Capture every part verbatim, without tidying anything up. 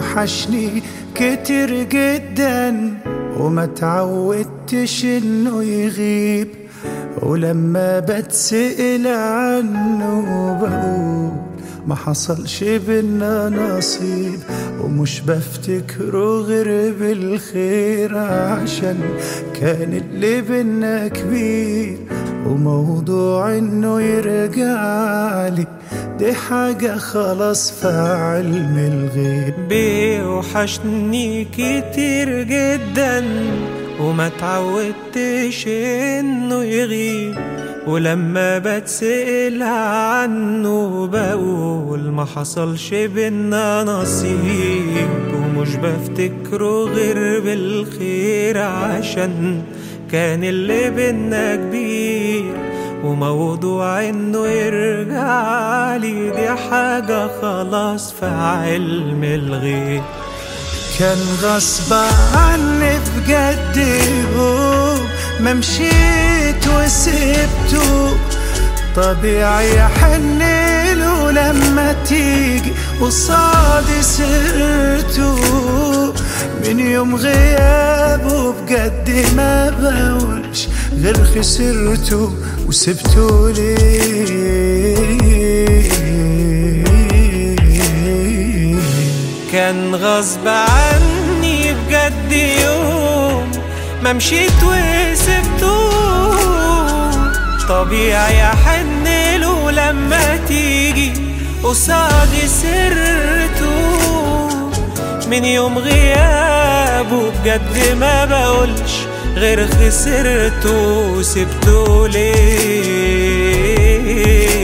بيوحشني كتير جدا وما تعودتش انه يغيب، ولما بتسأل عنه بقول ما حصلش بينا نصيب، ومش بفتكره غير بالخير عشان كان اللي بينا كبير، وموضوع انه يرجعلي دي حاجة خلاص في علم الغيب. بيوحشني كتير جدا وما تعودتش انه يغيب، ولما بتسأل عنه بقول ما حصلش بينا نصيب، ومش بفتكره غير بالخير عشان كان اللي بينا كبير، وموضوع انه يرجعلي دي حاجة خلاص في علم الغيب. كان غصب عني بجد يوم ما مشيت وسبته، طبيعي احنله لما تيجي قصادي سرته، من يوم غيابه بجد ما بقولش غير خسرته وسبته ليه. كان غصب عني بجد يوم ما مشيت وسبته، طبيعي احنله لما تيجي قصادي سرته، من يوم غيابه بجد ما بقولش غير خسرته وسبته ليه.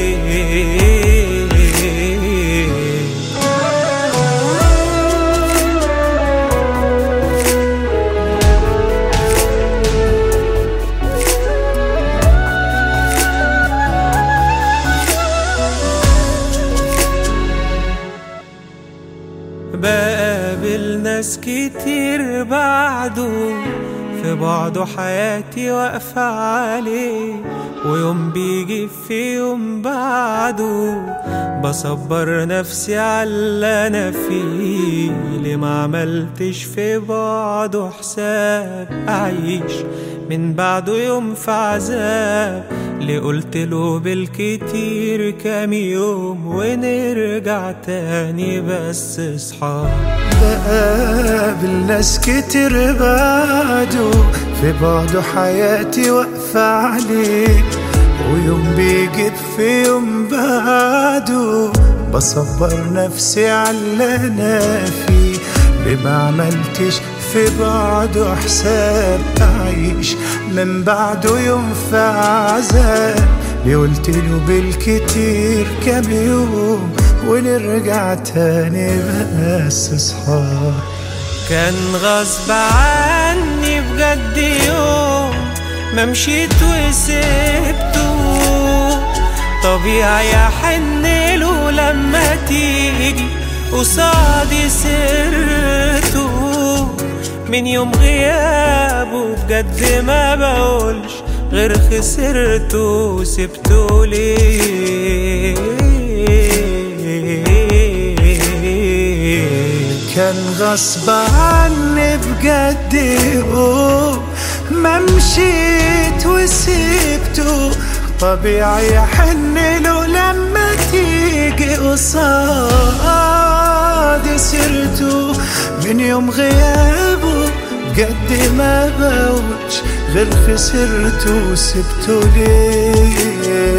بقابل ناس كتير بعده في بعده حياتي واقفة عليه، ويوم بيجي في يوم بعده بصبر نفسي على اللي انا فيه، اللي ما عملتش في بعده حساب اعيش من بعده يوم في عذاب، اللي قلتله بالكتير كام يوم ونرجع تاني بس اصحاب. بقابل ناس كتير بعده في بعده حياتي واقفة عليه، ويوم بيجي في يوم بعده بصبر نفسي على اللي انا فيه، اللي ما عملتش في بعده حساب اعيش من بعده يوم في عذاب، اللي قلتله بالكتير كام يوم ونرجع تاني بس اصحاب. كان غصب عني بجد يوم ما مشيت وسبته، طبيعي احنله لما تيجي قصادي سرته، من يوم غيابه بجد ما بقولش غير خسرته وسبته ليه. كان غصب عني بجد يوم ما مشيت وسبته، طبيعي احنله لما تيجي قصادي سرته، من يوم غيابه بجد ما بقولش غير خسرته وسبته ليه.